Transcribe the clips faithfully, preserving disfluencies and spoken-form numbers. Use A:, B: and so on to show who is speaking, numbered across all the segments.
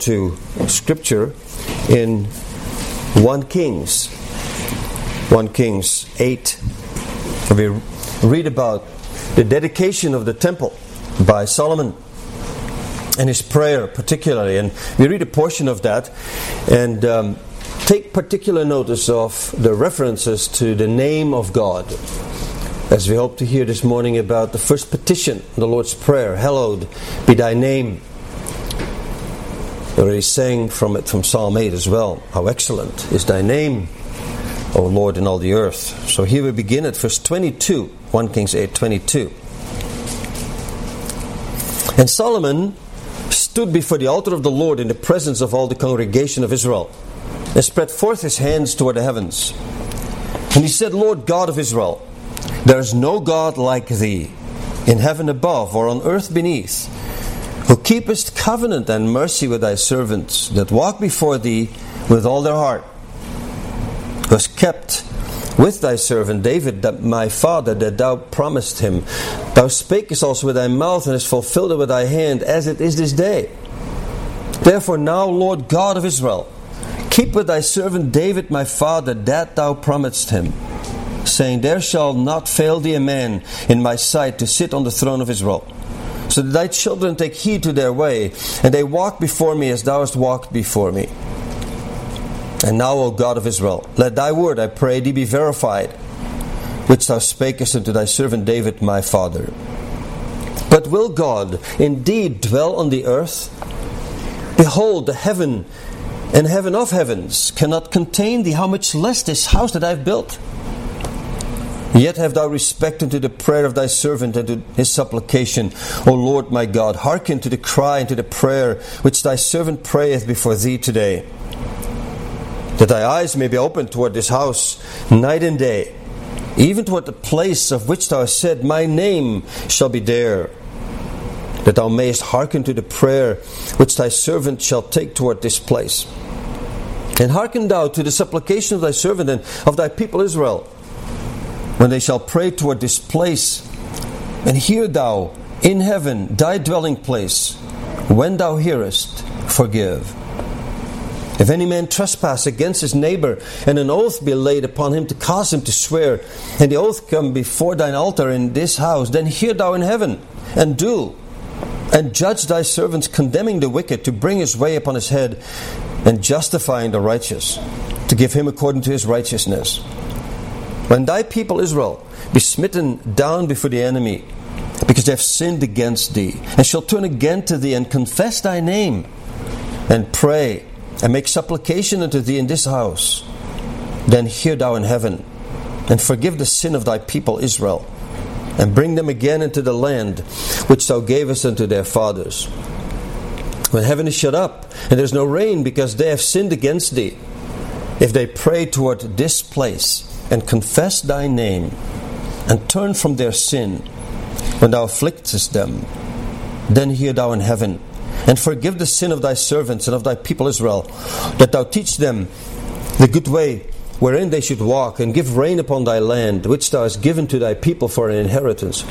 A: to Scripture in First Kings. First Kings eight. We read about the dedication of the temple by Solomon and his prayer particularly. And we read a portion of that and um, take particular notice of the references to the name of God. As we hope to hear this morning about the first petition, the Lord's Prayer, hallowed be thy name. We already sang from it from Psalm eight as well. How excellent is thy name, O Lord, in all the earth. So here we begin at verse twenty-two, First Kings eight twenty-two. And Solomon stood before the altar of the Lord in the presence of all the congregation of Israel, and spread forth his hands toward the heavens. And he said, Lord God of Israel, there is no God like thee, in heaven above or on earth beneath, who keepest covenant and mercy with thy servants, that walk before thee with all their heart. Who hast kept with thy servant David, that my father, that thou promised him. Thou spakest also with thy mouth, and hast fulfilled it with thy hand, as it is this day. Therefore now, Lord God of Israel, keep with thy servant David my father, that thou promised him, saying, there shall not fail thee a man in my sight to sit on the throne of Israel. So that thy children take heed to their way, and they walk before me as thou hast walked before me. And now, O God of Israel, let thy word, I pray thee, be verified, which thou spakest unto thy servant David my father. But will God indeed dwell on the earth? Behold, the heaven and heaven of heavens cannot contain thee, how much less this house that I have built? Yet have thou respect unto the prayer of thy servant and to his supplication, O Lord my God. Hearken to the cry and to the prayer which thy servant prayeth before thee today. That thy eyes may be opened toward this house night and day, even toward the place of which thou hast said, my name shall be there. That thou mayest hearken to the prayer which thy servant shall take toward this place. And hearken thou to the supplication of thy servant and of thy people Israel, when they shall pray toward this place. And hear thou in heaven thy dwelling place, when thou hearest, forgive. If any man trespass against his neighbor, and an oath be laid upon him to cause him to swear, and the oath come before thine altar in this house, then hear thou in heaven, and do, and judge thy servants, condemning the wicked to bring his way upon his head, and justifying the righteous, to give him according to his righteousness. When thy people Israel be smitten down before the enemy, because they have sinned against thee, and shall turn again to thee, and confess thy name, and pray, and make supplication unto thee in this house, then hear thou in heaven, and forgive the sin of thy people Israel, and bring them again into the land which thou gavest unto their fathers. When heaven is shut up, and there is no rain, because they have sinned against thee, if they pray toward this place, and confess thy name, and turn from their sin, when thou afflictest them, then hear thou in heaven, and forgive the sin of thy servants and of thy people Israel, that thou teach them the good way wherein they should walk, and give rain upon thy land, which thou hast given to thy people for an inheritance.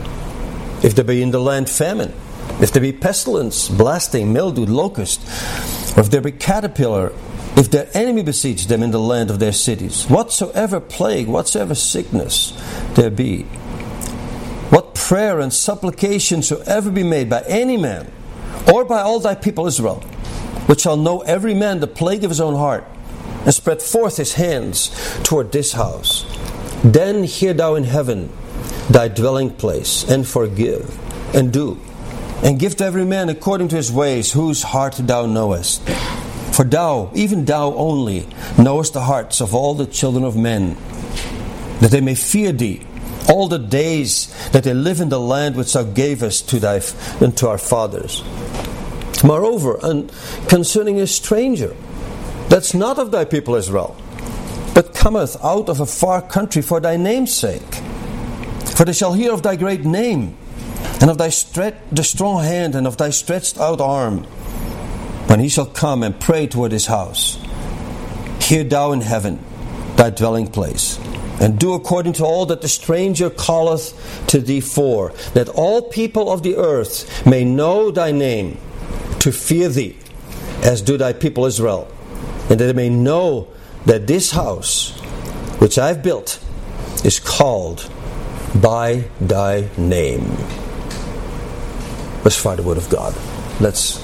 A: If there be in the land famine, if there be pestilence, blasting, mildew, locust, or if there be caterpillar, if their enemy besiege them in the land of their cities, whatsoever plague, whatsoever sickness there be, what prayer and supplication soever be made by any man, or by all thy people Israel, which shall know every man the plague of his own heart, and spread forth his hands toward this house, then hear thou in heaven thy dwelling place, and forgive, and do, and give to every man according to his ways, whose heart thou knowest. For thou, even thou only, knowest the hearts of all the children of men, that they may fear thee all the days that they live in the land which thou gavest to thy and to our fathers. Moreover, and concerning a stranger, that's not of thy people Israel, but cometh out of a far country for thy name's sake. For they shall hear of thy great name, and of thy stre- the strong hand, and of thy stretched out arm, when he shall come and pray toward his house. Hear thou in heaven thy dwelling place, and do according to all that the stranger calleth to thee for, that all people of the earth may know thy name, to fear thee, as do thy people Israel, and that they may know that this house which I have built is called by thy name. Let's find the word of God. Let's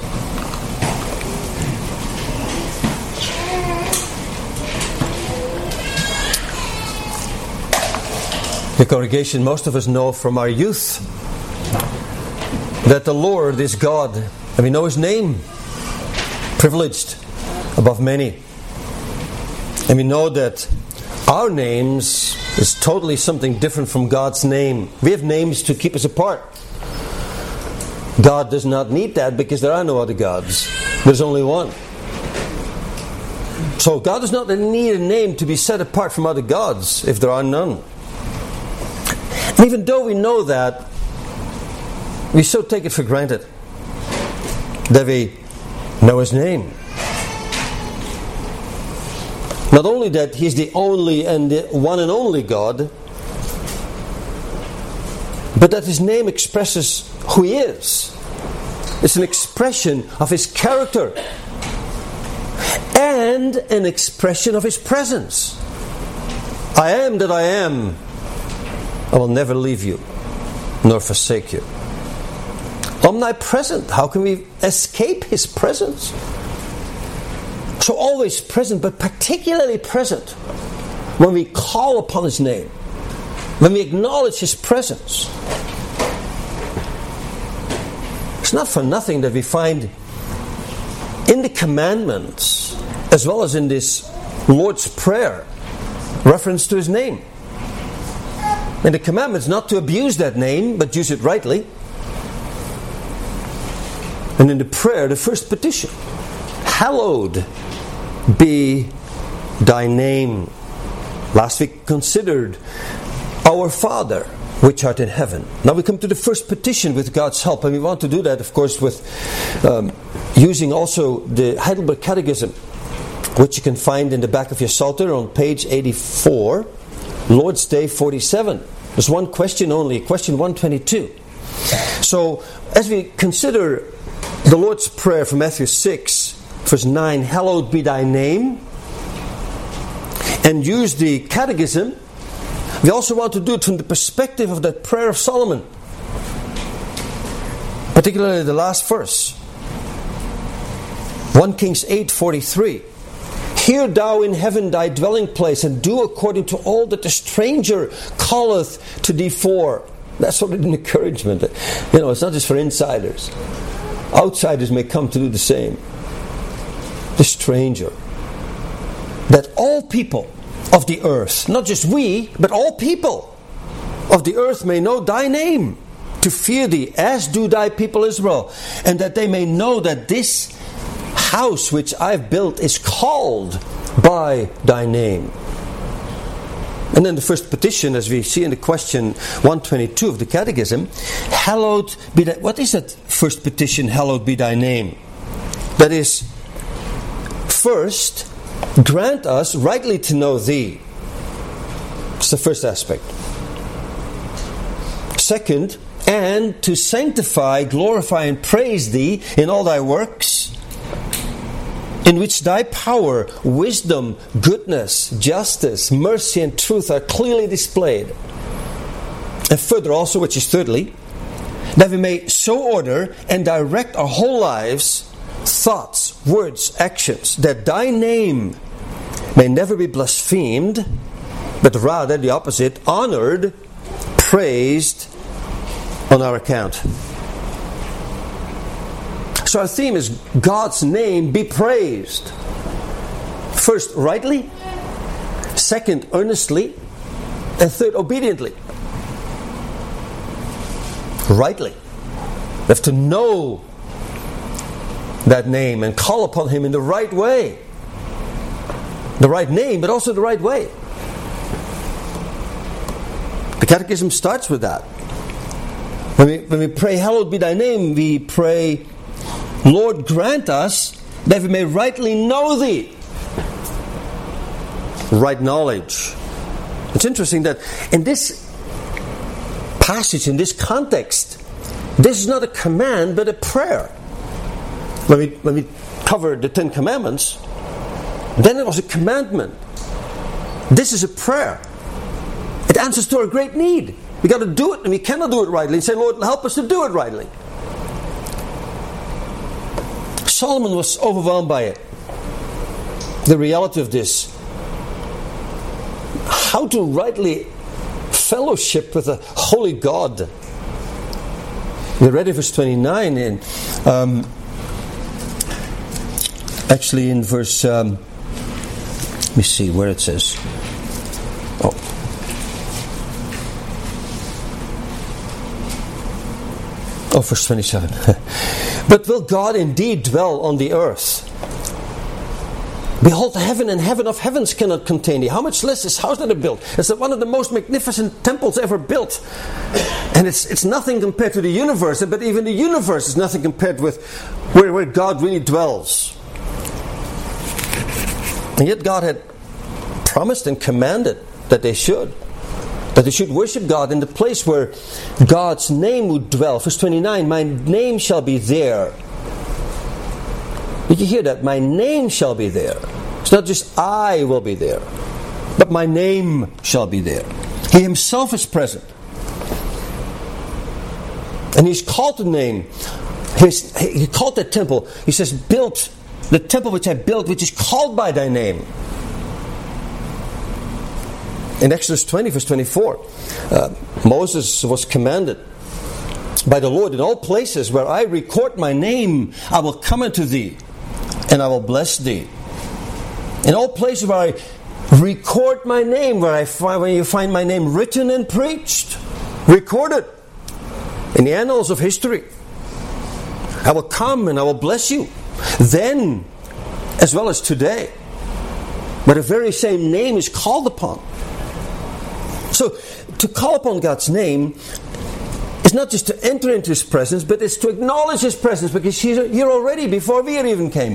A: The congregation, most of us know from our youth that the Lord is God, and we know His name, privileged above many. And we know that our names is totally something different from God's name. We have names to keep us apart. God does not need that because there are no other gods. There's only one. So God does not need a name to be set apart from other gods if there are none. And even though we know that, we so take it for granted that we know His name. Not only that He's the only and the one and only God, but that His name expresses who He is. It's an expression of His character and an expression of His presence. I am that I am. I will never leave you nor forsake you. Omnipresent. How can we escape His presence? So always present, but particularly present when we call upon His name, when we acknowledge His presence. It's not for nothing that we find in the commandments, as well as in this Lord's Prayer, reference to His name. And the commandment is not to abuse that name, but use it rightly. And in the prayer, the first petition, hallowed be thy name. Last week considered our Father which art in heaven. Now we come to the first petition with God's help, and we want to do that, of course, with um, using also the Heidelberg Catechism, which you can find in the back of your Psalter on page eighty-four, Lord's Day forty-seven. There's one question only, question one twenty-two. So, as we consider the Lord's Prayer from Matthew six, verse nine, hallowed be thy name, and use the Catechism, we also want to do it from the perspective of that prayer of Solomon, particularly the last verse, First Kings eight forty-three. Hear thou in heaven thy dwelling place, and do according to all that the stranger calleth to thee for. That's sort of an encouragement. You know, it's not just for insiders. Outsiders may come to do the same. The stranger. That all people of the earth, not just we, but all people of the earth may know thy name, to fear thee, as do thy people Israel, and that they may know that this house which I've built is called by thy name. And then the first petition, as we see in the question one twenty-two of the Catechism, hallowed be thy... What is that first petition, hallowed be thy name? That is, first, grant us rightly to know thee. It's the first aspect. Second, and to sanctify, glorify, and praise thee in all thy works, in which thy power, wisdom, goodness, justice, mercy, and truth are clearly displayed. And further also, which is thirdly, that we may so order and direct our whole lives, thoughts, words, actions, that thy name may never be blasphemed, but rather the opposite, honored, praised on our account. So our theme is God's name be praised. First, rightly. Second, earnestly. And third, obediently. Rightly. We have to know that name and call upon Him in the right way. The right name, but also the right way. The Catechism starts with that. When we, when we pray, hallowed be thy name, we pray, Lord, grant us that we may rightly know thee. Right knowledge. It's interesting that in this passage, in this context, this is not a command but a prayer. When we, when we covered the Ten Commandments, then it was a commandment. This is a prayer. It answers to our great need. We got to do it, and we cannot do it rightly. And say, Lord, help us to do it rightly. Solomon was overwhelmed by it. The reality of this. How to rightly fellowship with a holy God. We read in verse twenty-nine, and um, actually in verse, um, let me see where it says. Oh. Oh, verse twenty-seven. But will God indeed dwell on the earth? Behold, heaven and heaven of heavens cannot contain thee. How much less this house that I built? It's one of the most magnificent temples ever built. And it's it's nothing compared to the universe. But even the universe is nothing compared with where, where God really dwells. And yet God had promised and commanded that they should. That they should worship God in the place where God's name would dwell. Verse twenty-nine, my name shall be there. Did you hear that? My name shall be there. It's not just I will be there, but my name shall be there. He himself is present. And he's called the name. He's, he called that temple. He says, built, the temple which I built, which is called by thy name. In Exodus twenty, verse twenty-four, uh, Moses was commanded by the Lord, in all places where I record my name, I will come unto thee, and I will bless thee. In all places where I record my name, where I find, when you find my name written and preached, recorded in the annals of history, I will come and I will bless you. Then, as well as today, where the very same name is called upon. So, to call upon God's name is not just to enter into His presence, but it's to acknowledge His presence, because He's here already before we even came.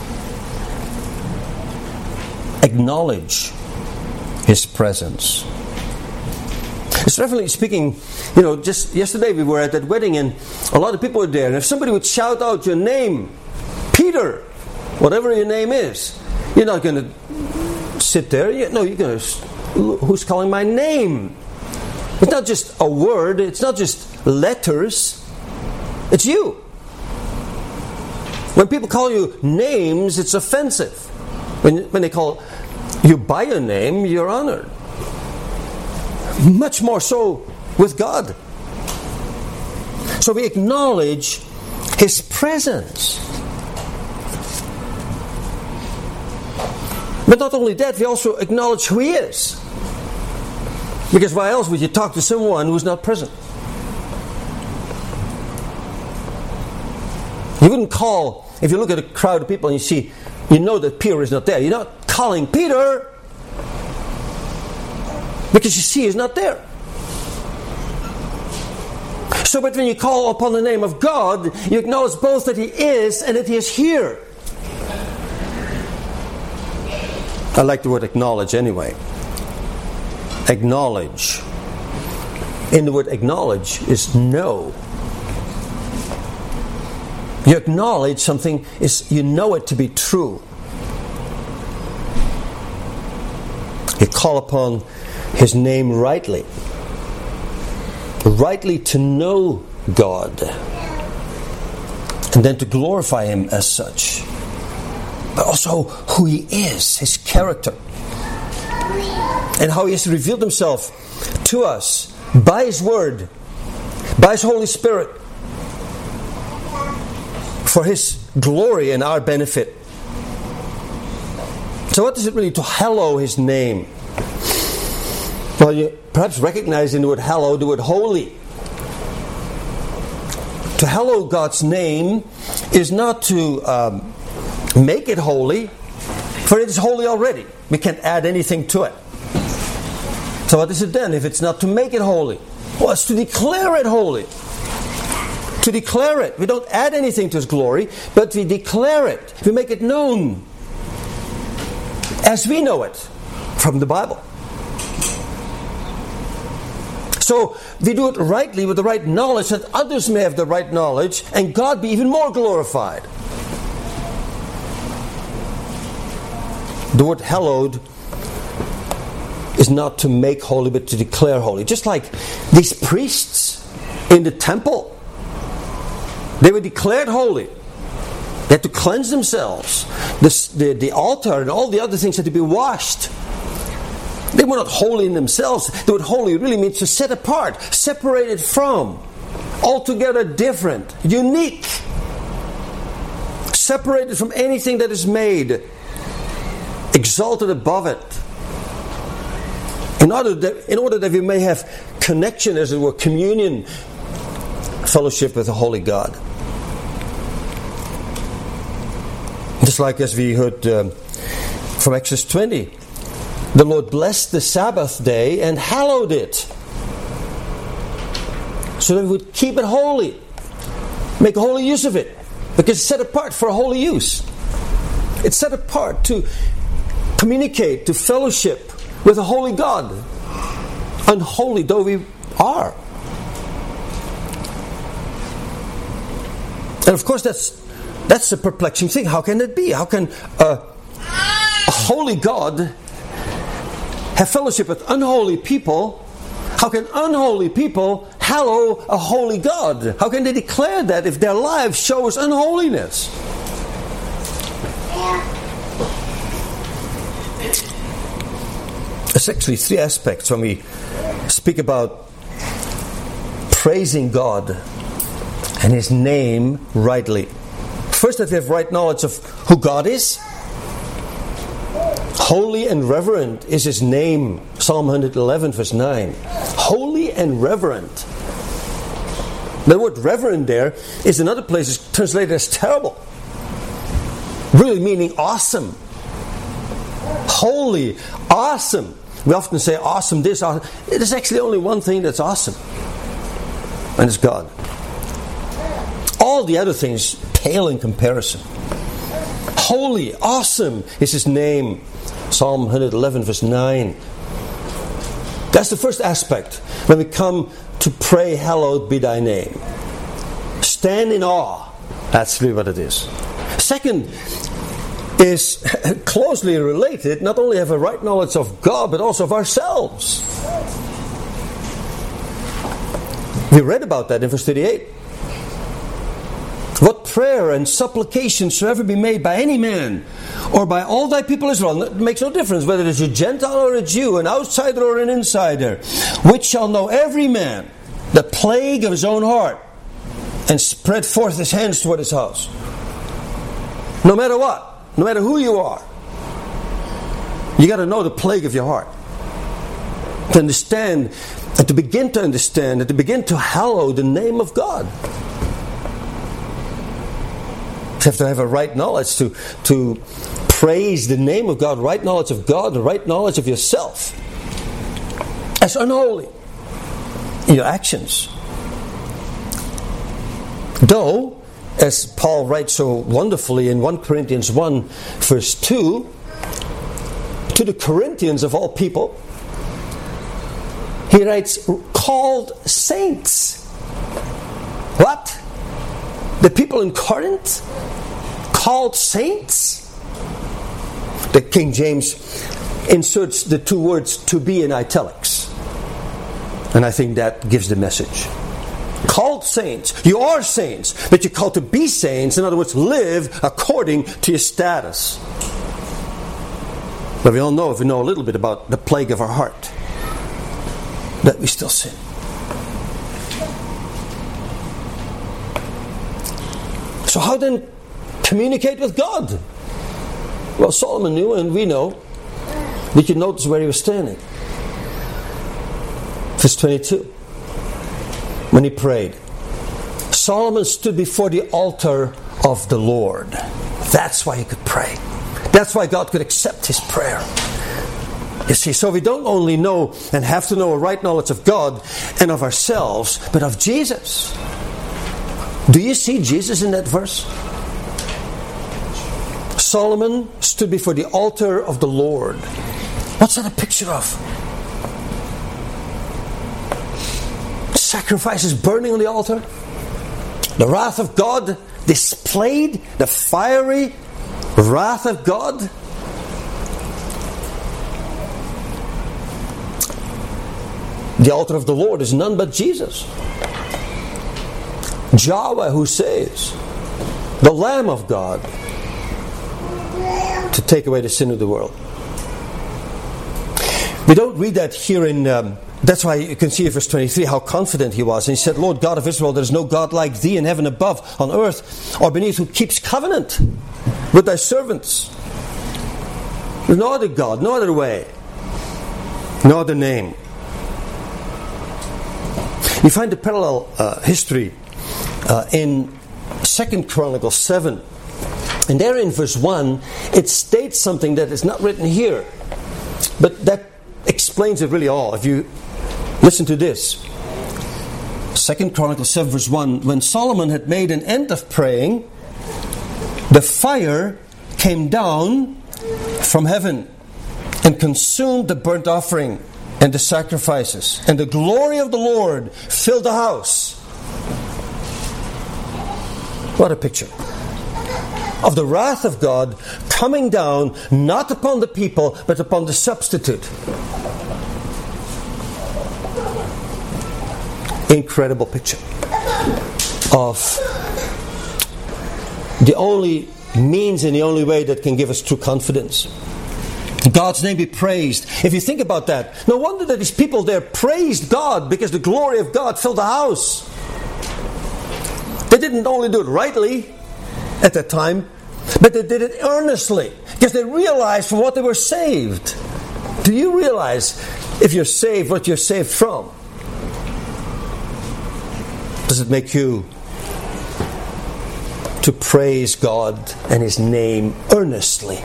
A: Acknowledge His presence. Especially speaking, you know, just yesterday we were at that wedding and a lot of people were there, and if somebody would shout out your name, Peter, whatever your name is, you're not going to sit there. You, no, you're going to, who's calling my name? It's not just a word, it's not just letters, it's you. When people call you names, it's offensive. When, when they call you by your name, you're honored. Much more so with God. So we acknowledge His presence. But not only that, we also acknowledge who He is. Because why else would you talk to someone who's not present? You wouldn't call, if you look at a crowd of people and you see, you know that Peter is not there. You're not calling Peter because you see he's not there. So, but when you call upon the name of God, you acknowledge both that He is and that He is here. I like the word acknowledge anyway. Acknowledge. In the word acknowledge is know. You acknowledge something, is you know it to be true. You call upon His name rightly. Rightly to know God. And then to glorify Him as such. But also who He is, His character. And how He has revealed Himself to us by His Word, by His Holy Spirit, for His glory and our benefit. So what is it really to hallow His name? Well, you perhaps recognize in the word hallow the word holy. To hallow God's name is not to um, make it holy, for it is holy already. We can't add anything to it. So what is it then if it's not to make it holy? Well, it's to declare it holy. To declare it. We don't add anything to His glory, but we declare it. We make it known as we know it from the Bible. So we do it rightly with the right knowledge, that others may have the right knowledge and God be even more glorified. The word hallowed is not to make holy, but to declare holy. Just like these priests in the temple, they were declared holy. They had to cleanse themselves. The, the, the altar and all the other things had to be washed. They were not holy in themselves. The word holy really means to set apart, separated from, altogether different, unique, separated from anything that is made, exalted above it. In order that, in order that we may have connection, as it were, communion, fellowship with the Holy God. Just like as we heard um, from Exodus twenty, the Lord blessed the Sabbath day and hallowed it, so that we would keep it holy, make holy use of it, because it's set apart for a holy use. It's set apart to communicate, to fellowship with a holy God, unholy though we are. And of course that's that's a perplexing thing. How can it be? How can a, a holy God have fellowship with unholy people? How can unholy people hallow a holy God? How can they declare that if their lives shows unholiness? There's actually three aspects when we speak about praising God and His name rightly. First, that we have right knowledge of who God is. Holy and reverent is His name. Psalm one eleven verse nine. Holy and reverent. The word reverent there is in other places translated as terrible. Really meaning awesome. Holy, awesome. We often say awesome this, awesome. There's actually only one thing that's awesome. And it's God. All the other things pale in comparison. Holy, awesome is His name. Psalm one eleven verse nine. That's the first aspect when we come to pray, hallowed be Thy name. Stand in awe. That's really what it is. Second is closely related, not only have a right knowledge of God, but also of ourselves. We read about that in verse thirty-eight. What prayer and supplication soever be made by any man, or by all thy people Israel, it makes no difference whether it is a Gentile or a Jew, an outsider or an insider, which shall know every man the plague of his own heart, and spread forth his hands toward his house. No matter what, no matter who you are, you got to know the plague of your heart. To understand, and to begin to understand, and to begin to hallow the name of God. You have to have a right knowledge to, to praise the name of God, right knowledge of God, and right knowledge of yourself as unholy in your actions. Though, as Paul writes so wonderfully in First Corinthians one verse two, to the Corinthians of all people, he writes, called saints. What? The people in Corinth? Called saints? The King James inserts the two words to be in italics. And I think that gives the message. Called saints. You are saints, but you're called to be saints. In other words, live according to your status. But we all know, if we know a little bit about the plague of our heart, that we still sin. So how then communicate with God? Well, Solomon knew, and we know. We can notice where he was standing. Verse twenty-two. When he prayed, Solomon stood before the altar of the Lord. That's why he could pray. That's why God could accept his prayer. You see, so we don't only know and have to know a right knowledge of God and of ourselves, but of Jesus. Do you see Jesus in that verse? Solomon stood before the altar of the Lord. What's that a picture of? Sacrifices burning on the altar. The wrath of God displayed. The fiery wrath of God. The altar of the Lord is none but Jesus. Yahweh who saves. The Lamb of God to take away the sin of the world. We don't read that here in... Um, that's why you can see in verse twenty-three how confident he was. And he said, Lord God of Israel, there is no God like thee in heaven above, on earth, or beneath, who keeps covenant with thy servants. There's no other God, no other way, no other name. You find the parallel uh, history uh, in Second Chronicles seven. And there in verse one, it states something that is not written here. But that explains it really all. If you listen to this. Second Chronicles seven verse one. When Solomon had made an end of praying, the fire came down from heaven and consumed the burnt offering and the sacrifices. And the glory of the Lord filled the house. What a picture of the wrath of God coming down not upon the people but upon the substitute. Incredible picture of the only means and the only way that can give us true confidence. God's name be praised. If you think about that, no wonder that these people there praised God because the glory of God filled the house. They didn't only do it rightly at that time, but they did it earnestly because they realized from what they were saved. Do you realize if you're saved, what you're saved from? Does it make you to praise God and His name earnestly?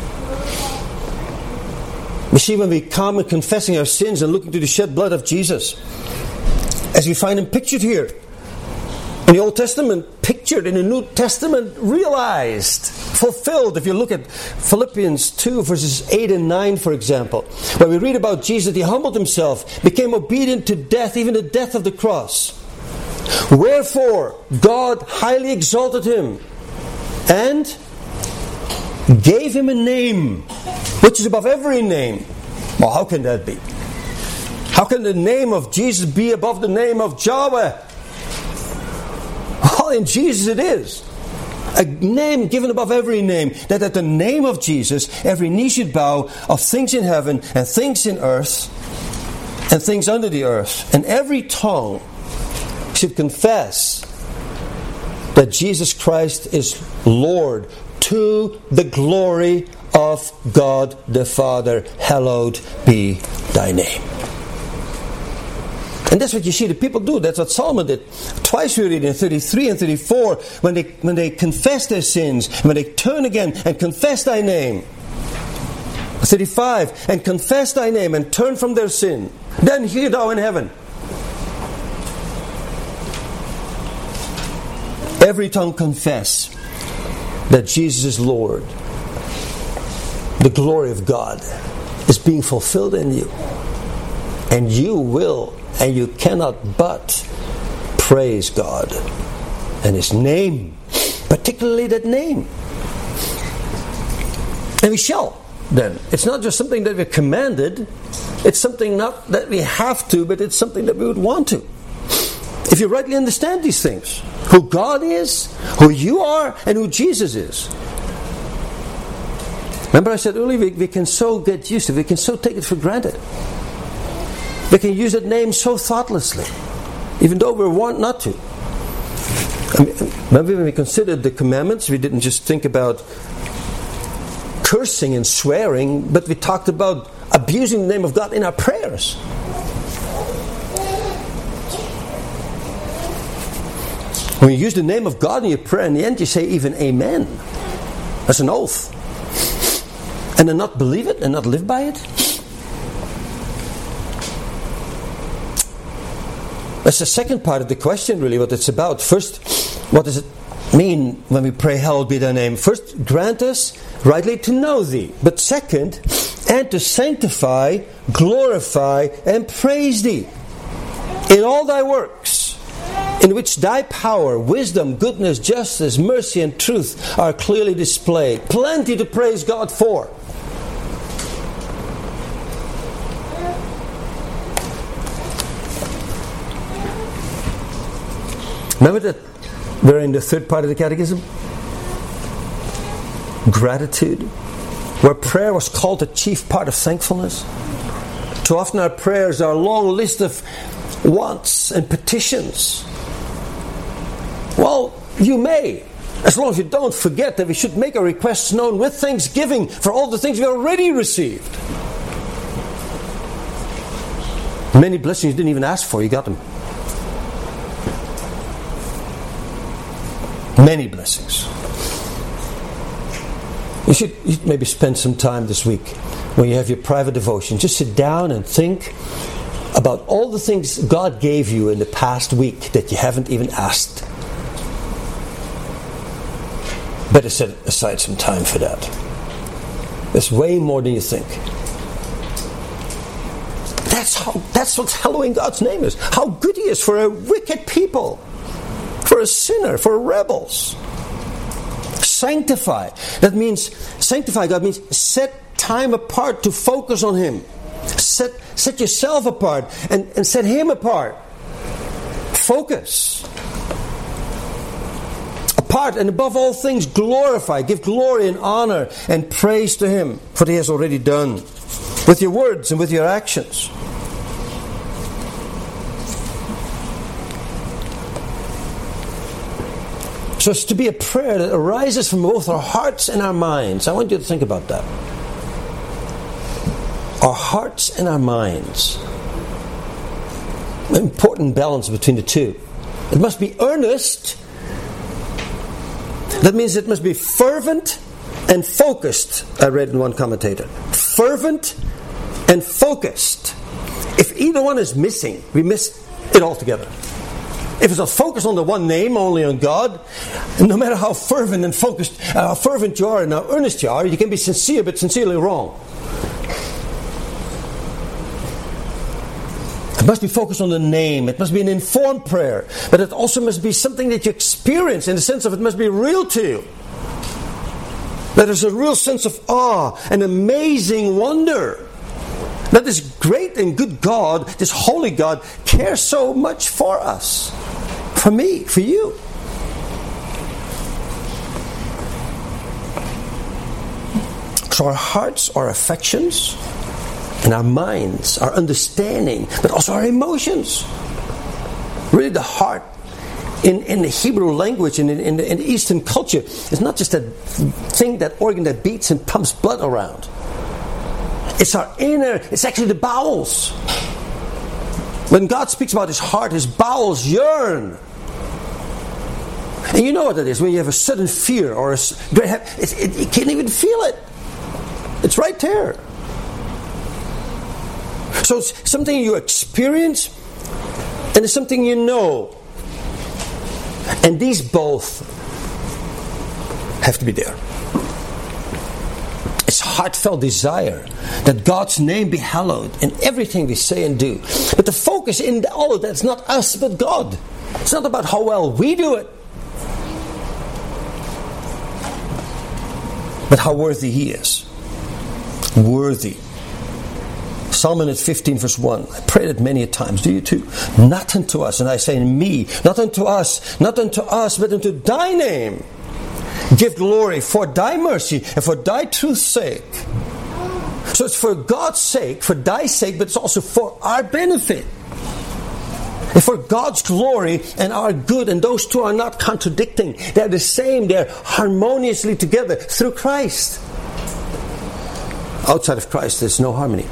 A: You see, when we come and confessing our sins and looking to the shed blood of Jesus, as we find Him pictured here, in the Old Testament, pictured in the New Testament, realized, fulfilled. If you look at Philippians two verses eight and nine, for example, where we read about Jesus, He humbled Himself, became obedient to death, even the death of the cross. Wherefore God highly exalted Him and gave Him a name which is above every name. Well, how can that be? How can the name of Jesus be above the name of Yahweh? Well, in Jesus it is. A name given above every name, that at the name of Jesus every knee should bow, of things in heaven and things in earth and things under the earth, and every tongue should confess that Jesus Christ is Lord, to the glory of God the Father. Hallowed be thy name. And that's what you see the people do. That's what Solomon did. Twice we read in thirty-three and thirty-four, when they when they confess their sins, when they turn again and confess thy name. thirty-five, and confess thy name and turn from their sin. Then hear thou in heaven. Every tongue confess that Jesus is Lord. The glory of God is being fulfilled in you. And you will, and you cannot but praise God and His name, particularly that name. And we shall then. It's not just something that we're commanded, it's something not that we have to, but it's something that we would want to. If you rightly understand these things, who God is, who you are, and who Jesus is. Remember I said earlier, we, we can so get used to it, we can so take it for granted. We can use that name so thoughtlessly, even though we're warned not to. I mean, remember when we considered the commandments, we didn't just think about cursing and swearing, but we talked about abusing the name of God in our prayers. When you use the name of God in your prayer, in the end you say even amen. That's an oath. And then not believe it and not live by it. That's the second part of the question, really, what it's about. First, what does it mean when we pray, hallowed be thy name? First, grant us rightly to know thee. But second, and to sanctify, glorify, and praise thee in all thy works, in which thy power, wisdom, goodness, justice, mercy, and truth are clearly displayed. Plenty to praise God for. Remember that we're in the third part of the catechism? Gratitude. Where prayer was called the chief part of thankfulness. Too often our prayers are a long list of wants and petitions. Well, you may, as long as you don't forget that we should make our requests known with thanksgiving for all the things we already received. Many blessings you didn't even ask for, you got them. Many blessings. You should, you should maybe spend some time this week when you have your private devotion. Just sit down and think about all the things God gave you in the past week that you haven't even asked. Better set aside some time for that. There's way more than you think. That's how. That's what hallowing God's name is. How good He is for a wicked people, for a sinner, for rebels. Sanctify. That means sanctify God means set time apart to focus on Him. Set set yourself apart and, and set Him apart. Focus. Apart and above all things glorify. Give glory and honor and praise to Him for He has already done. With your words and with your actions. So it's to be a prayer that arises from both our hearts and our minds. I want you to think about that. Our hearts and our minds. An important balance between the two. It must be earnest. That means it must be fervent and focused. I read in one commentator. Fervent and focused. If either one is missing, we miss it altogether. If it's a focus on the one name, only on God, no matter how fervent and focused, uh, how fervent you are and how earnest you are, you can be sincere but sincerely wrong. It must be focused on the name. It must be an informed prayer. But it also must be something that you experience in the sense of it must be real to you. That there's a real sense of awe and amazing wonder. That this great and good God, this holy God, cares so much for us. For me, for you. So our hearts, our affections, and our minds, our understanding, but also our emotions. Really the heart in, in the Hebrew language and in, in, the, in the Eastern culture is not just a thing, that organ that beats and pumps blood around. It's our inner, it's actually the bowels. When God speaks about His heart, His bowels yearn. And you know what that is, when you have a sudden fear or a great, it, it, you can't even feel it. It's right there. So it's something you experience and it's something you know. And these both have to be there. It's heartfelt desire that God's name be hallowed in everything we say and do. But the focus in all of that is not us but God. It's not about how well we do it, but how worthy He is. Worthy. Psalm fifteen verse one. I prayed it many a times. Do you too? Not unto us, and I say in me, not unto us, not unto us, but unto Thy name. Give glory for Thy mercy and for Thy truth's sake. So it's for God's sake, for Thy sake, but it's also for our benefit. And for God's glory and our good, and those two are not contradicting. They're the same. They're harmoniously together through Christ. Outside of Christ, there's no harmony.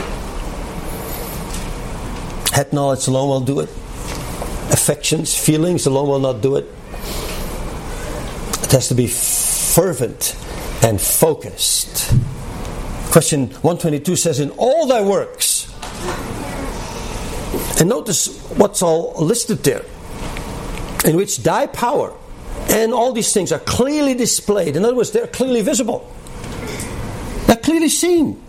A: Head knowledge alone will do it. Affections, feelings alone will not do it. It has to be fervent and focused. Question one twenty-two says, in all thy works. And notice what's all listed there. In which thy power and all these things are clearly displayed. In other words, they're clearly visible. They're clearly seen.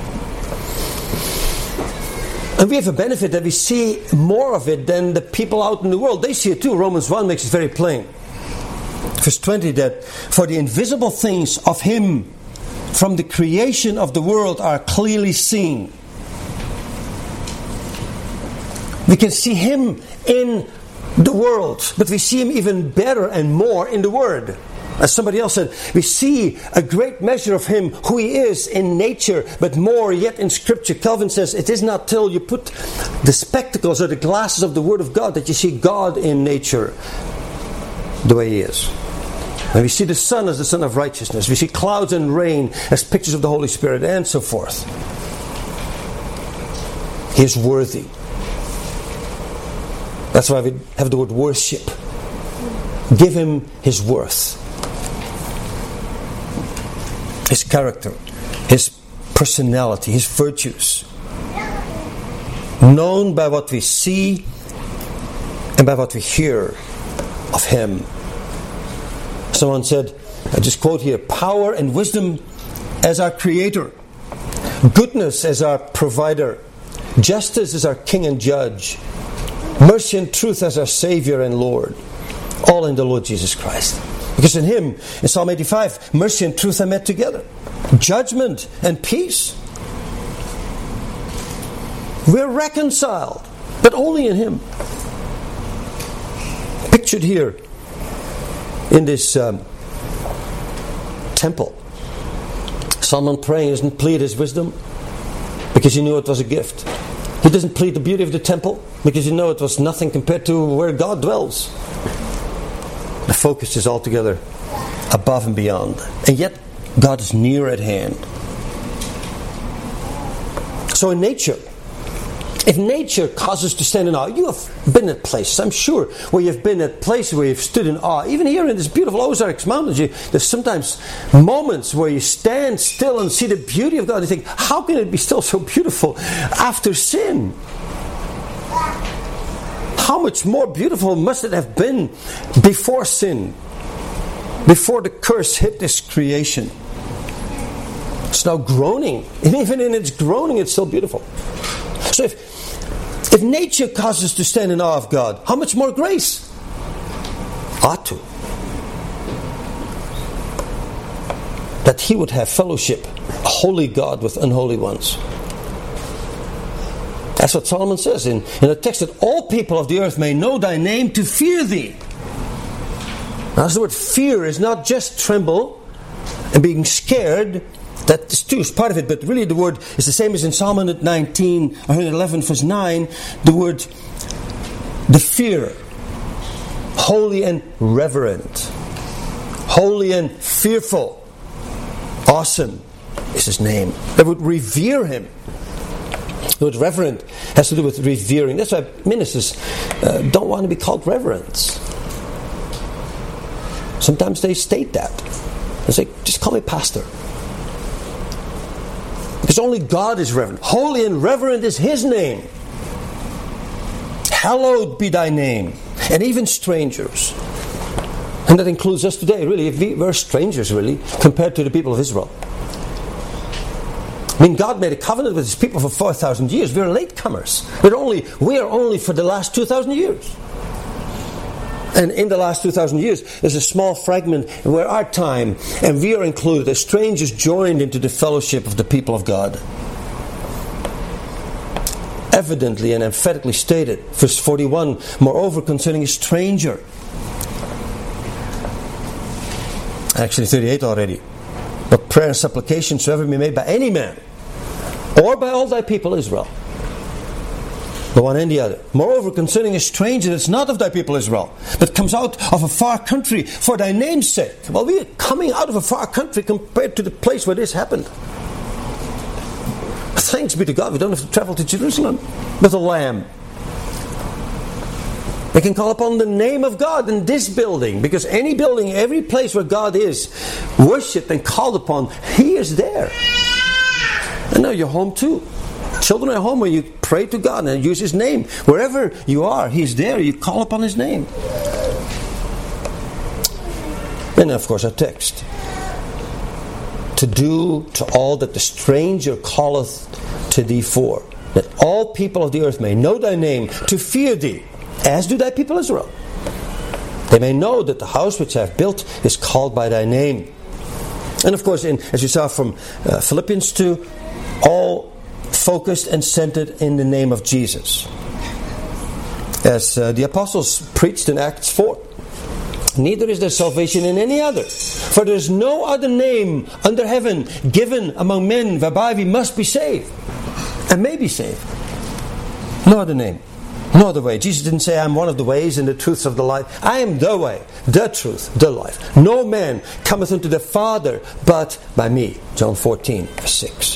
A: And we have a benefit that we see more of it than the people out in the world. They see it too. Romans one makes it very plain. Verse twenty, that for the invisible things of Him from the creation of the world are clearly seen. We can see Him in the world, but we see Him even better and more in the Word. As somebody else said, we see a great measure of Him, who He is in nature, but more yet in Scripture. Calvin says, it is not till you put the spectacles or the glasses of the Word of God that you see God in nature the way He is. And we see the sun as the sun of righteousness. We see clouds and rain as pictures of the Holy Spirit, and so forth. He is worthy. That's why we have the word worship. Give Him His worth, His character, His personality, His virtues. Known by what we see and by what we hear of Him. Someone said, I just quote here, power and wisdom as our Creator, goodness as our Provider, justice as our King and Judge, mercy and truth as our Savior and Lord, all in the Lord Jesus Christ. Because in Him, in Psalm eighty-five, mercy and truth are met together. Judgment and peace. We're reconciled, but only in Him. Pictured here in this um, temple, Solomon praying doesn't plead his wisdom because he knew it was a gift. He doesn't plead the beauty of the temple because he knew it was nothing compared to where God dwells. The focus is altogether above and beyond. And yet, God is near at hand. So in nature, if nature causes us to stand in awe, you have been at places, I'm sure, where you've been at places where you've stood in awe. Even here in this beautiful Ozarks Mountains, you, there's sometimes moments where you stand still and see the beauty of God. You think, how can it be still so beautiful after sin? How much more beautiful must it have been before sin? Before the curse hit this creation? It's now groaning. And even in its groaning, it's still beautiful. So if If nature causes us to stand in awe of God, how much more grace? Ought to. That He would have fellowship, a holy God with unholy ones. That's what Solomon says in, in the text, that all people of the earth may know Thy name to fear Thee. Now the word fear is not just tremble and being scared. That is too, is part of it, but really the word is the same as in Psalm one nineteen, one eleven verse nine, the word, the fear, holy and reverent, holy and fearful, awesome is His name. That would revere Him. The word reverent has to do with revering. That's why ministers uh, don't want to be called reverends. Sometimes they state that. They say, just call me pastor. Because only God is reverent. Holy and reverent is His name. Hallowed be Thy name. And even strangers. And that includes us today, really. If we were strangers, really, compared to the people of Israel. I mean, God made a covenant with His people for four thousand years. We're latecomers. We're only, we are only for the last two thousand years. And in the last two thousand years, there's a small fragment where our time, and we are included, as strangers joined into the fellowship of the people of God. Evidently and emphatically stated, verse forty-one, moreover concerning a stranger. Actually thirty-eight already. But prayer and supplication soever be made by any man, or by all Thy people Israel. The one and the other. Moreover, concerning a stranger that's not of Thy people Israel, that comes out of a far country for Thy name's sake. Well, we are coming out of a far country compared to the place where this happened. Thanks be to God, we don't have to travel to Jerusalem with a lamb. We can call upon the name of God in this building, because any building, every place where God is worshipped and called upon, He is there. And now you're home too. Children at home where you pray to God and use His name. Wherever you are, He's there. You call upon His name. And of course our text. To do to all that the stranger calleth to thee for, that all people of the earth may know Thy name, to fear Thee, as do Thy people Israel. They may know that the house which I have built is called by Thy name. And of course, in, as you saw from uh, Philippians two, all focused and centered in the name of Jesus. As uh, the apostles preached in Acts four. Neither is there salvation in any other. For there is no other name under heaven given among men whereby we must be saved. And may be saved. No other name. No other way. Jesus didn't say, I'm one of the ways and the truths of the life. I am the way, the truth, the life. No man cometh unto the Father but by me. John fourteen, verse six.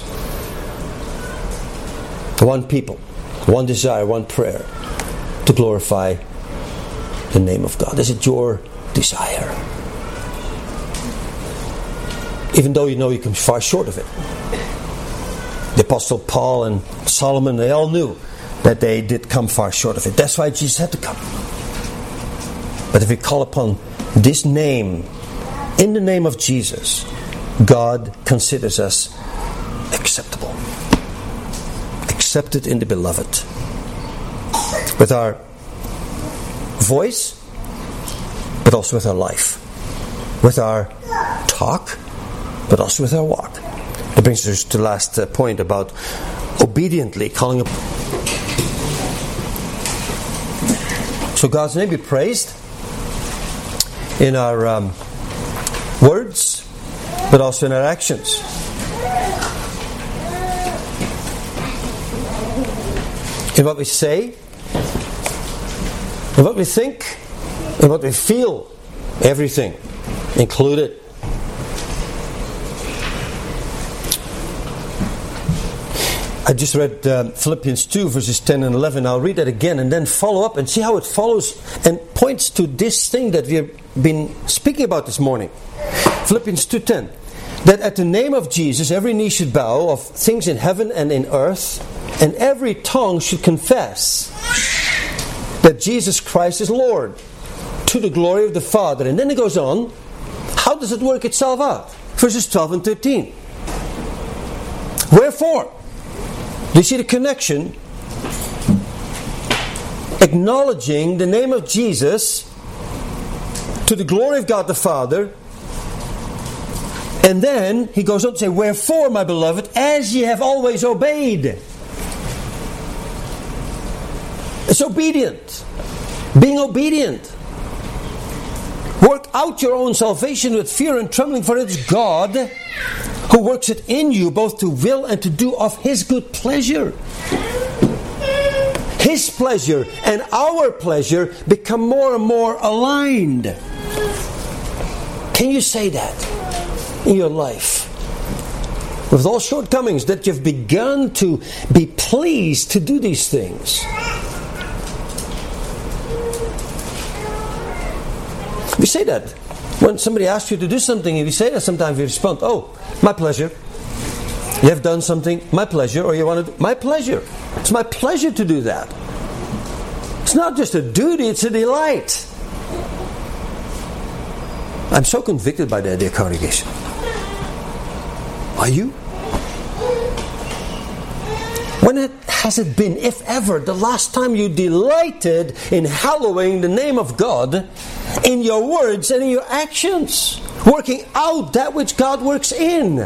A: One people, one desire, one prayer to glorify the name of God. Is it your desire? Even though you know you come far short of it. The Apostle Paul and Solomon, they all knew that they did come far short of it. That's why Jesus had to come. But if we call upon this name, in the name of Jesus, God considers us acceptable. Accepted in the Beloved. With our voice, but also with our life. With our talk, but also with our walk. That brings us to the last uh, point about obediently calling upon. So God's name be praised in our um, words, but also in our actions. In what we say, in what we think, in what we feel, everything included. I just read uh, Philippians two verses ten and eleven. I'll read that again and then follow up and see how it follows and points to this thing that we have been speaking about this morning. Philippians two ten. That at the name of Jesus every knee should bow, of things in heaven and in earth, and every tongue should confess that Jesus Christ is Lord, to the glory of the Father. And then it goes on. How does it work itself out? Verses twelve and thirteen. Wherefore, do you see the connection? Acknowledging the name of Jesus to the glory of God the Father. And then he goes on to say, wherefore, my beloved, as ye have always obeyed. It's obedient. Being obedient. Work out your own salvation with fear and trembling, for it is God who works it in you both to will and to do of His good pleasure. His pleasure and our pleasure become more and more aligned. Can you say that in your life? With all shortcomings, that you've begun to be pleased to do these things. We say that. When somebody asks you to do something, if you say that, sometimes you respond, oh, my pleasure. You have done something, my pleasure, or you want to do, my pleasure. It's my pleasure to do that. It's not just a duty, it's a delight. I'm so convicted by that, dear congregation. Are you? When it, has it been, if ever, the last time you delighted in hallowing the name of God in your words and in your actions? Working out that which God works in.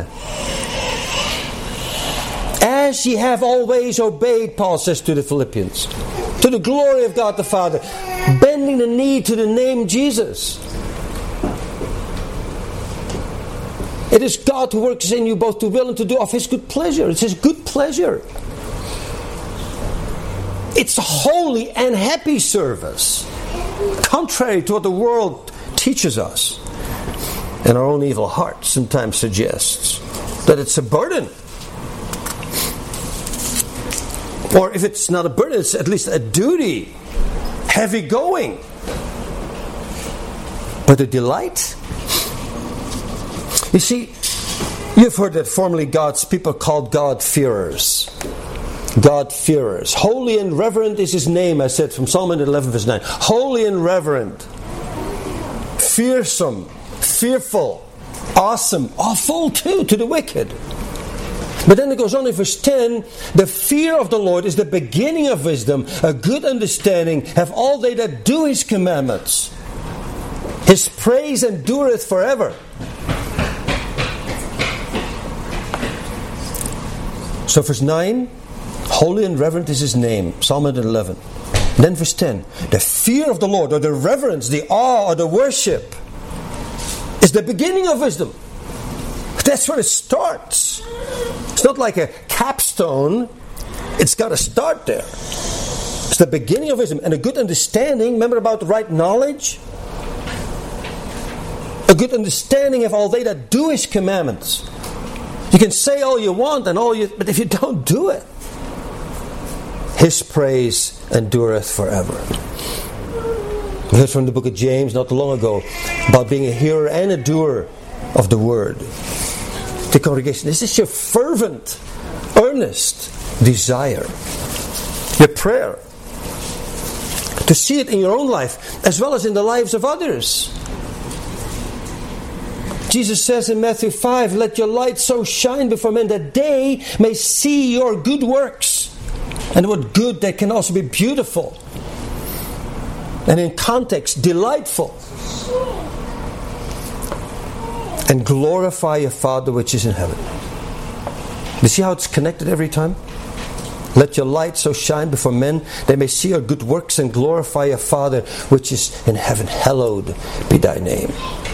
A: As ye have always obeyed, Paul says to the Philippians, to the glory of God the Father, bending the knee to the name Jesus. It is God who works in you both to will and to do of His good pleasure. It's His good pleasure. It's a holy and happy service. Contrary to what the world teaches us. And our own evil heart sometimes suggests that it's a burden. Or if it's not a burden, it's at least a duty. Heavy going. But a delight. You see, you've heard that formerly God's people called God-fearers. God-fearers. Holy and reverent is His name, I said from Psalm eleven verse nine. Holy and reverent. Fearsome. Fearful. Awesome. Awful too to the wicked. But then it goes on in verse ten. The fear of the Lord is the beginning of wisdom. A good understanding have all they that do His commandments. His praise endureth forever. So verse nine. Holy and reverent is His name. Psalm eleven. Then verse ten. The fear of the Lord, or the reverence, the awe, or the worship is the beginning of wisdom. That's where it starts. It's not like a capstone. It's got to start there. It's the beginning of wisdom. And a good understanding, remember about the right knowledge? A good understanding of all they that do His commandments. You can say all you want and all you, but if you don't do it, His praise endureth forever. We heard from the book of James not too long ago about being a hearer and a doer of the word. The congregation, this is your fervent, earnest desire, your prayer, to see it in your own life as well as in the lives of others. Jesus says in Matthew five, let your light so shine before men that they may see your good works. And the word good, that can also be beautiful. And in context, delightful. And glorify your Father which is in heaven. You see how it's connected every time? Let your light so shine before men, they may see your good works and glorify your Father which is in heaven. Hallowed be thy name.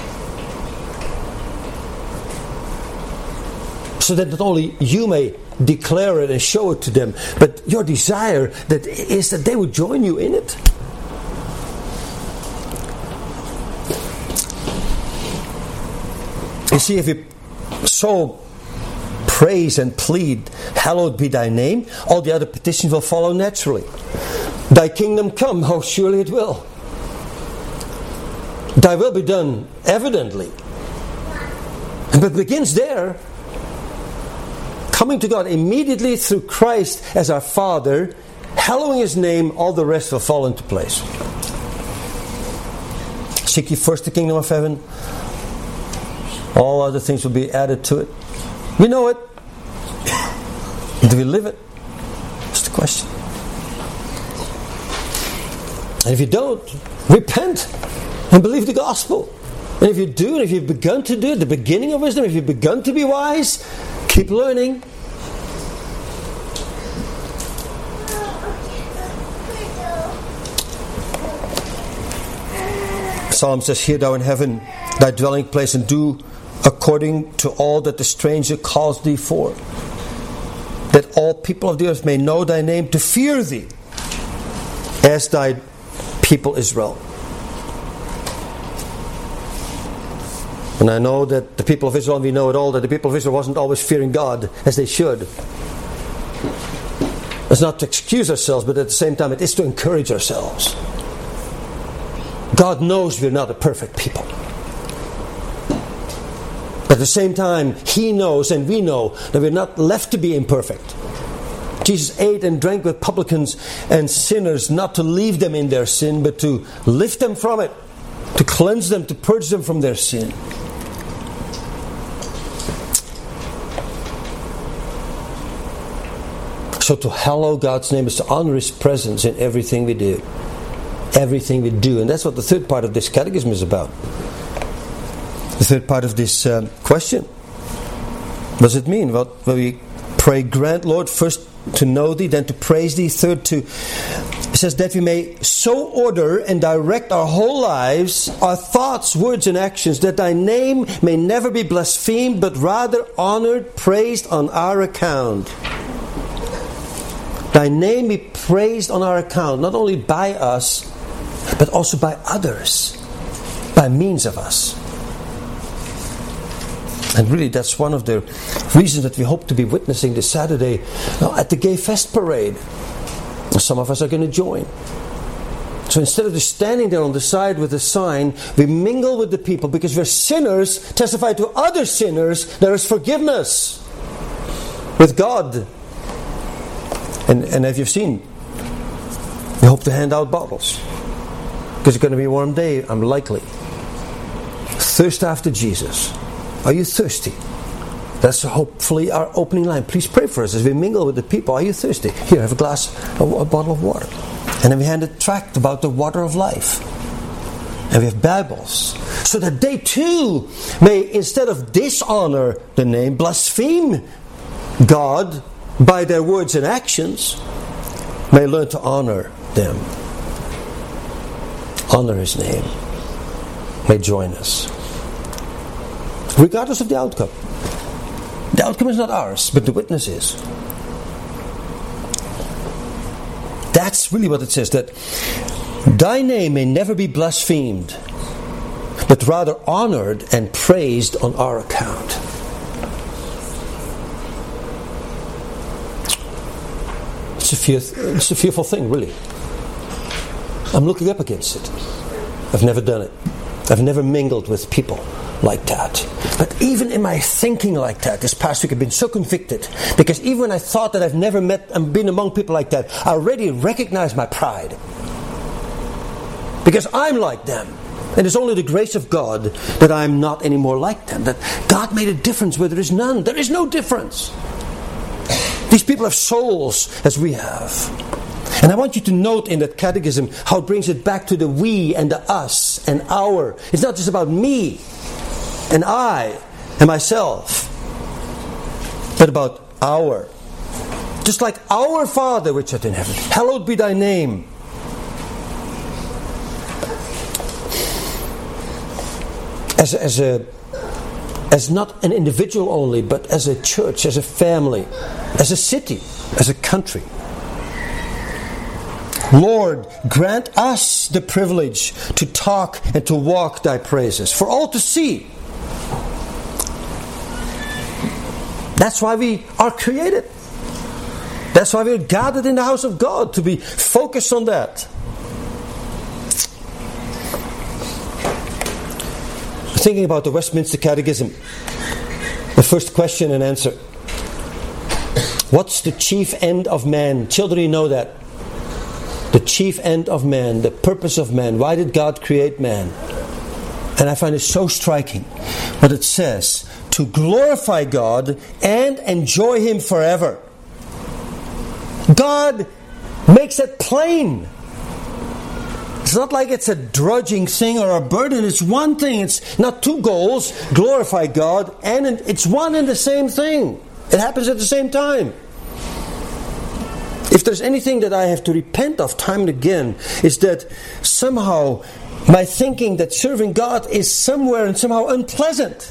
A: So that not only you may declare it and show it to them, but your desire that is that they would join you in it. You see, if you so praise and plead, hallowed be thy name, all the other petitions will follow naturally. Thy kingdom come, how surely it will. Thy will be done evidently. But it begins there. Coming to God immediately through Christ as our Father, hallowing His name, all the rest will fall into place. Seek ye first the kingdom of heaven, all other things will be added to it. We know it. Do we live it? That's the question. And if you don't, repent and believe the gospel. And if you do, and if you've begun to do it, the beginning of wisdom, if you've begun to be wise, keep learning. Psalm says, hear thou in heaven thy dwelling place, and do according to all that the stranger calls thee for, that all people of the earth may know thy name, to fear thee as thy people Israel. And I know that the people of Israel, we know it all, that the people of Israel wasn't always fearing God as they should. It's not to excuse ourselves, but at the same time it is to encourage ourselves. God knows we're not a perfect people. At the same time, He knows and we know that we're not left to be imperfect. Jesus ate and drank with publicans and sinners, not to leave them in their sin, but to lift them from it, to cleanse them, to purge them from their sin. So to hallow God's name is to honor His presence in everything we do. Everything we do. And that's what the third part of this catechism is about. The third part of this um, question. What does it mean? Well, when we pray, grant, Lord, first to know Thee, then to praise Thee, third to, it says that we may so order and direct our whole lives, our thoughts, words and actions, that Thy name may never be blasphemed, but rather honored, praised on our account. Thy name be praised on our account, not only by us, but also by others, by means of us. And really that's one of the reasons that we hope to be witnessing this Saturday at the Gay Fest Parade. Some of us are going to join. So instead of just standing there on the side with a sign, we mingle with the people, because we're sinners, testify to other sinners, there is forgiveness with God. And, and as you've seen, we hope to hand out bottles. Because it's going to be a warm day, I'm likely. Thirst after Jesus. Are you thirsty? That's hopefully our opening line. Please pray for us as we mingle with the people. Are you thirsty? Here, have a glass, a, a bottle of water. And then we hand a tract about the water of life. And we have Bibles. So that they too may, instead of dishonor the name, blaspheme God by their words and actions, may learn to honor them honor His name, may join us. Regardless of the outcome. The outcome is not ours, but the witness is. That's really what it says, that Thy name may never be blasphemed, but rather honored and praised on our account. It's a, fear, it's a fearful thing, really. I'm looking up against it. I've never done it. I've never mingled with people like that. But even in my thinking like that, this past week I've been so convicted, because even when I thought that I've never met and been among people like that, I already recognize my pride. Because I'm like them. And it's only the grace of God that I'm not anymore like them. That God made a difference where there is none. There is no difference. These people have souls as we have. And I want you to note in that catechism how it brings it back to the we and the us and our. It's not just about me and I and myself, but about our. Just like our Father which art in heaven, hallowed be Thy name. As a, as a as not an individual only, but as a church, as a family, as a city, as a country. Lord, grant us the privilege to talk and to walk Thy praises for all to see. That's why we are created. That's why we're gathered in the house of God, to be focused on that. Thinking about the Westminster Catechism, the first question and answer. What's the chief end of man? Children, you know that. The chief end of man, the purpose of man. Why did God create man? And I find it so striking what it says. To glorify God and enjoy Him forever. God makes it plain. It's not like it's a drudging thing or a burden. It's one thing. It's not two goals. Glorify God, and it's one and the same thing. It happens at the same time. If there's anything that I have to repent of time and again, is that somehow my thinking that serving God is somewhere and somehow unpleasant.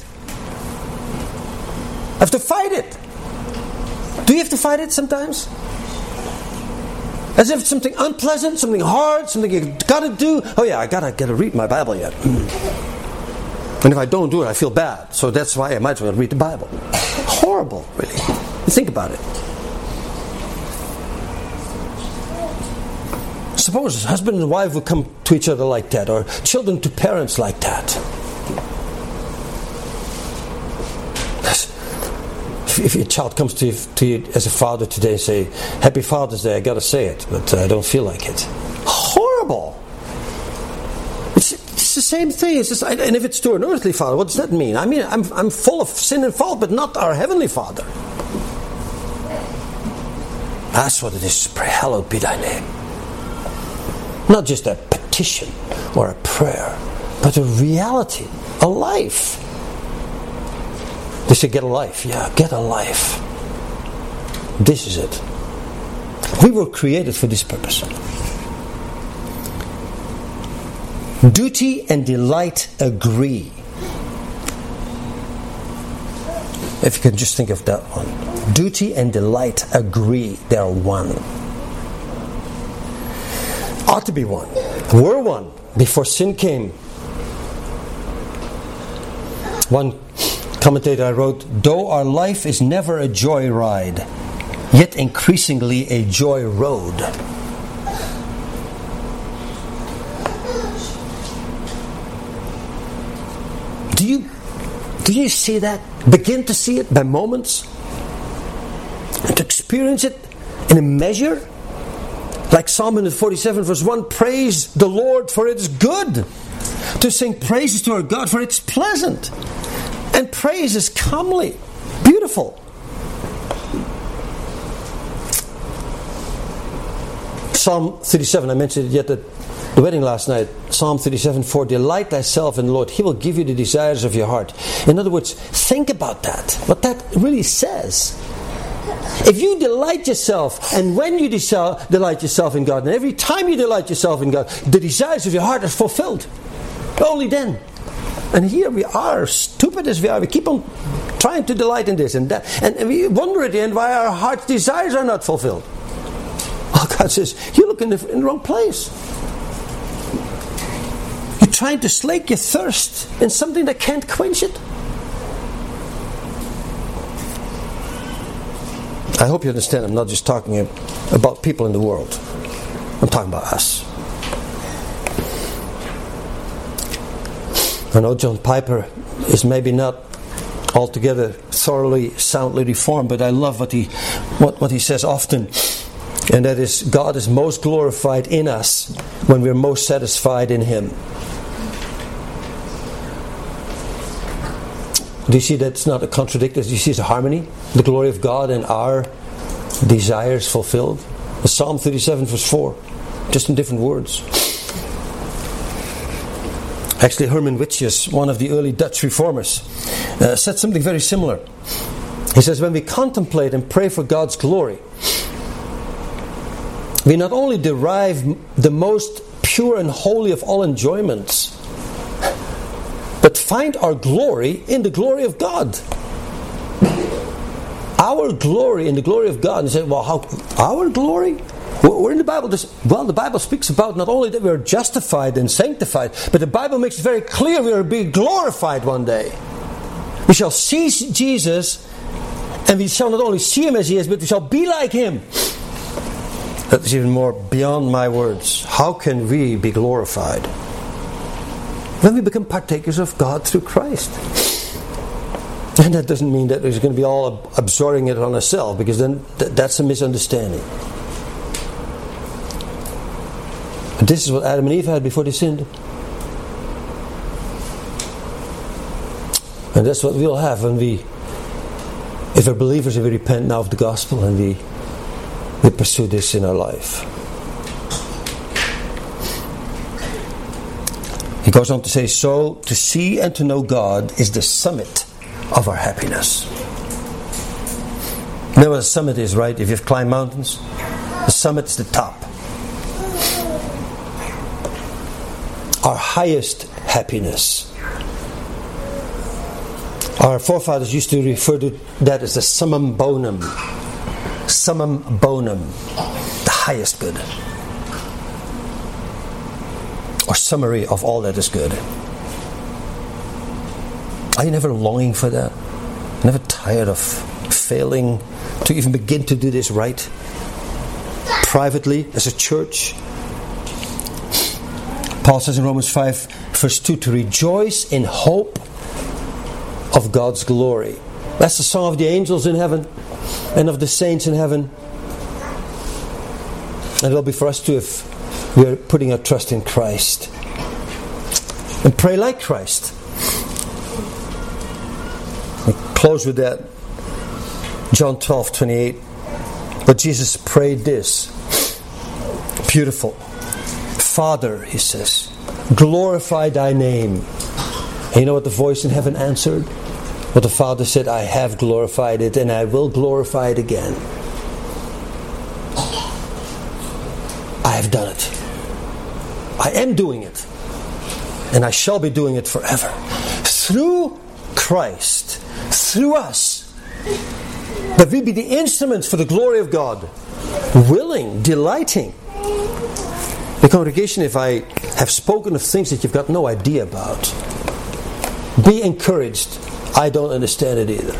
A: I have to fight it. Do you have to fight it sometimes? As if it's something unpleasant, something hard, something you gotta do. Oh yeah, I gotta gotta read my Bible yet. And if I don't do it, I feel bad. So that's why I might as well read the Bible. Horrible, really. You think about it. Suppose husband and wife would come to each other like that, or children to parents like that. If your child comes to you, to you as a father today and say, Happy Father's Day, I gotta say it, but I don't feel like it. Horrible! It's, it's the same thing. It's just, and if it's to an earthly father, what does that mean? I mean, I'm, I'm full of sin and fault, but not our heavenly Father. That's what it is. Pray, hallowed be Thy name. Not just a petition or a prayer, but a reality, a life. They say, get a life. Yeah, get a life. This is it. We were created for this purpose. Duty and delight agree. If you can just think of that one. Duty and delight agree. They are one. Ought to be one. Were one before sin came. One commentator I wrote, though our life is never a joy ride, yet increasingly a joy road. Do you do you see that? Begin to see it by moments? And to experience it in a measure? Like Psalm one forty-seven verse one, praise the Lord for it is good to sing praises to our God, for it's pleasant. And praise is comely, beautiful. Psalm thirty-seven, I mentioned it yet at the wedding last night. Psalm thirty-seven, for delight thyself in the Lord, He will give you the desires of your heart. In other words, think about that. What that really says. If you delight yourself, and when you desi- delight yourself in God, and every time you delight yourself in God, the desires of your heart are fulfilled. Only then. And here we are, stupid as we are, we keep on trying to delight in this and that, and, and we wonder at the end why our heart's desires are not fulfilled. Oh, God says, you look in the, in the wrong place. You're trying to slake your thirst in something that can't quench it. I hope you understand, I'm not just talking about people in the world. I'm talking about us. I know John Piper is maybe not altogether thoroughly, soundly reformed, but I love what he, what, what he says often, and that is, God is most glorified in us when we're most satisfied in Him. Do you see that's not a contradiction? Do you see it's a harmony? The glory of God and our desires fulfilled. Psalm thirty-seven verse four, just in different words. Actually, Herman Witjes, one of the early Dutch reformers, uh, said something very similar. He says, when we contemplate and pray for God's glory, we not only derive the most pure and holy of all enjoyments, but find our glory in the glory of God. Our glory in the glory of God. And you say, well, how? Our glory? We're in the Bible. Well, the Bible speaks about not only that we are justified and sanctified, but the Bible makes it very clear we are being glorified one day. We shall see Jesus, and we shall not only see Him as He is, but we shall be like Him. That is even more beyond my words. How can we be glorified? When we become partakers of God through Christ. And that doesn't mean that we're going to be all absorbing it on ourselves, because then th- that's a misunderstanding. But this is what Adam and Eve had before they sinned. And that's what we'll have when we, if we're believers, if we repent now of the gospel and we, we pursue this in our life. He goes on to say, so to see and to know God is the summit of our happiness. You know what a summit is, right? If you've climbed mountains, the summit is the top. Our highest happiness. Our forefathers used to refer to that as the summum bonum. Summum bonum. The highest good. Or summary of all that is good. Are you never longing for that? Never tired of failing to even begin to do this right? Privately, as a church. Paul says in Romans five verse two, to rejoice in hope of God's glory. That's the song of the angels in heaven and of the saints in heaven. And it will be for us too if we are putting our trust in Christ. And pray like Christ. We close with that. John twelve twenty-eight. But Jesus prayed this. Beautiful. Father, He says, glorify Thy name. And you know what the voice in heaven answered? What the Father said, I have glorified it and I will glorify it again. I have done it. I am doing it. And I shall be doing it forever. Through Christ, through us, that we be the instruments for the glory of God, willing, delighting. The congregation, if I have spoken of things that you've got no idea about, be encouraged. I don't understand it either.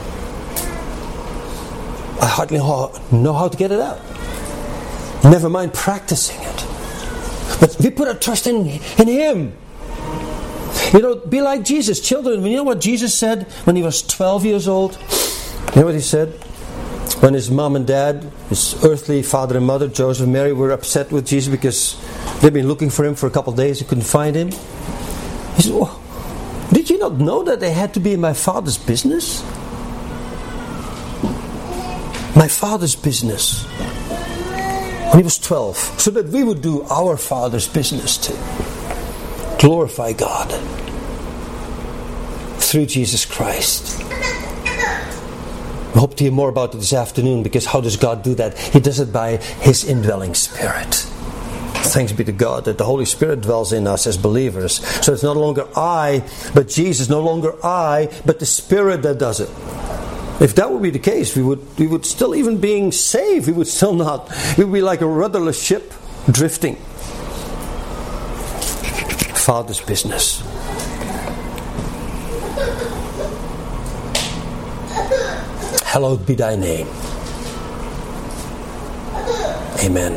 A: I hardly know how to get it out. Never mind practicing it. But we put our trust in, in Him. You know, be like Jesus. Children, you know what Jesus said when He was twelve years old? You know what He said? When His mom and dad, His earthly father and mother, Joseph and Mary, were upset with Jesus because they'd been looking for Him for a couple of days, they couldn't find Him. He said, oh, did you not know that they had to be in my Father's business? My Father's business. When He was twelve. So that we would do our Father's business too. Glorify God. Through Jesus Christ. I hope to hear more about it this afternoon, because how does God do that? He does it by His indwelling Spirit. Thanks be to God that the Holy Spirit dwells in us as believers. So it's no longer I, but Jesus. No longer I, but the Spirit that does it. If that would be the case, we would we would still, even being saved, we would still not. We would be like a rudderless ship drifting. Father's business. Hallowed be thy name. Amen.